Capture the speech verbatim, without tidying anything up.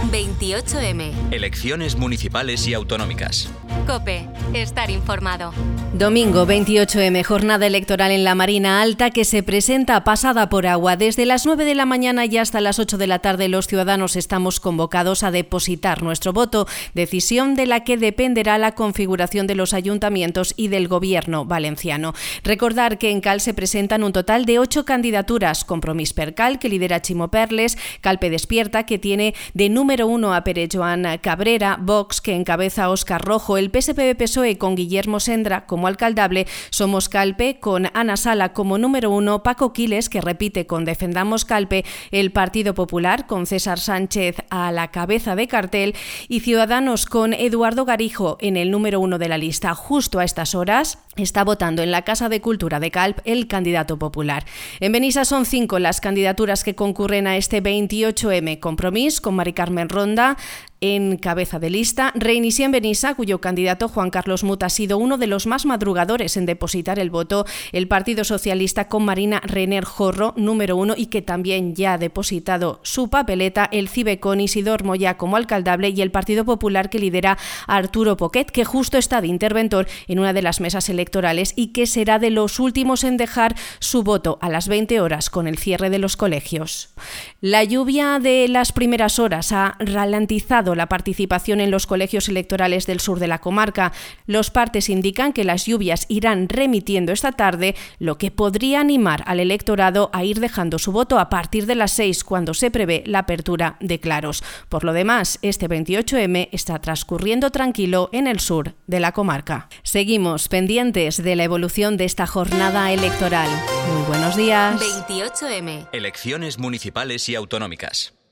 veintiocho eme. Elecciones municipales y autonómicas. COPE. Estar informado. Domingo veintiocho eme, jornada electoral en la Marina Alta que se presenta pasada por agua. Desde las nueve de la mañana y hasta las ocho de la tarde los ciudadanos estamos convocados a depositar nuestro voto, decisión de la que dependerá la configuración de los ayuntamientos y del gobierno valenciano. Recordar que en Cal se presentan un total de ocho candidaturas: Compromís per Cal, que lidera Chimo Perles; Calpe Despierta, que tiene de número uno a Pere Joan Cabrera; Vox, que encabeza a Óscar Rojo; el P S P B-P S O E con Guillermo Sendra como alcaldable; Somos Calpe con Ana Sala como número uno; Paco Quiles, que repite con Defendamos Calpe; el Partido Popular con César Sánchez a la cabeza de cartel; y Ciudadanos con Eduardo Garijo en el número uno de la lista. Justo a estas horas está votando en la Casa de Cultura de Calp el candidato popular. En Benissa son cinco las candidaturas que concurren a este veintiocho eme. Compromís con Mari Carmen Ronda en cabeza de lista; Reinicien Benissa, cuyo candidato Juan Carlos Mut ha sido uno de los más madrugadores en depositar el voto; el Partido Socialista con Marina Renner Jorro, número uno, y que también ya ha depositado su papeleta; el CIBE con Isidor Moya como alcaldable; y el Partido Popular, que lidera a Arturo Poquet, que justo está de interventor en una de las mesas electorales y que será de los últimos en dejar su voto a las veinte horas con el cierre de los colegios. La lluvia de las primeras horas ha ralentizado la participación en los colegios electorales del sur de la comarca. Los partes indican que las lluvias irán remitiendo esta tarde, lo que podría animar al electorado a ir dejando su voto a partir de las seis, cuando se prevé la apertura de claros. Por lo demás, este veintiocho eme está transcurriendo tranquilo en el sur de la comarca. Seguimos pendientes de la evolución de esta jornada electoral. Muy buenos días. veintiocho eme. Elecciones municipales y autonómicas.